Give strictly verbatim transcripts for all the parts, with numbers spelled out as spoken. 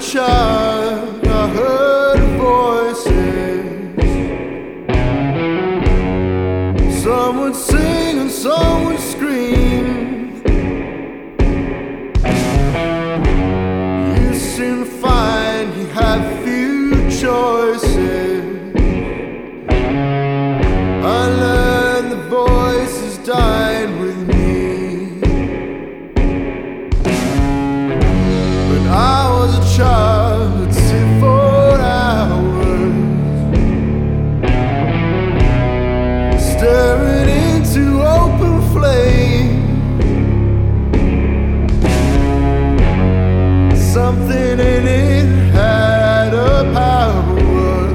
child, I heard voices. Some would sing and some would scream. You soon find you have few choices. I learned the voices died with me. When I was a child, I'd sit for hours staring into open flame. Something in it had a power,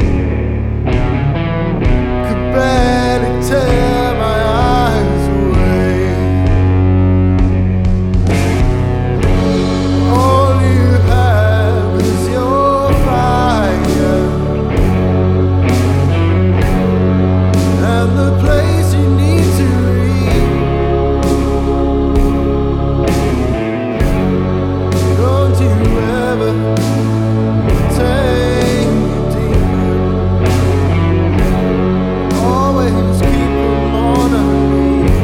could barely tear my eyes away. All you have is your fire and the place you need to reach. Don't you ever take a demon, always keep them on a leash.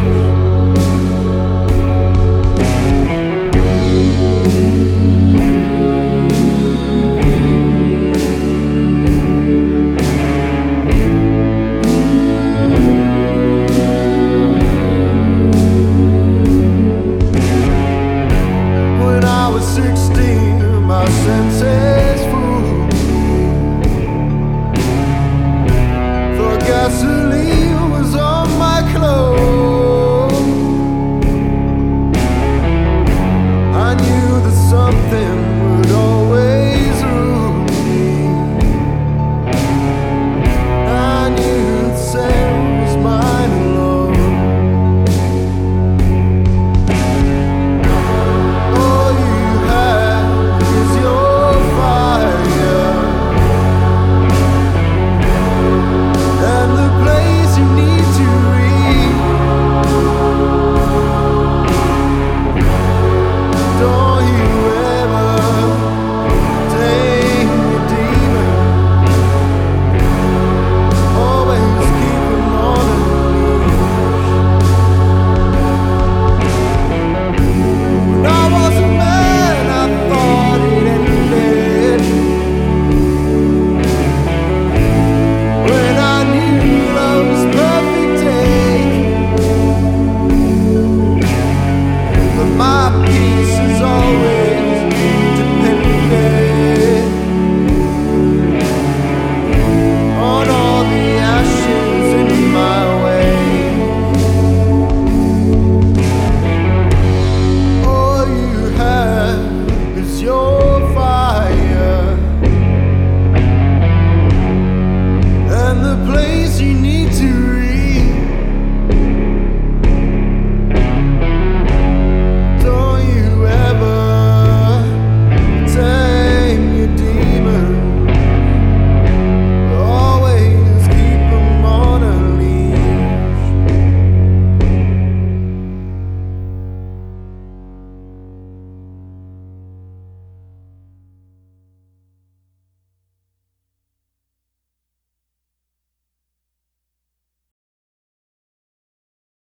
When I was sixteen, my senses flew.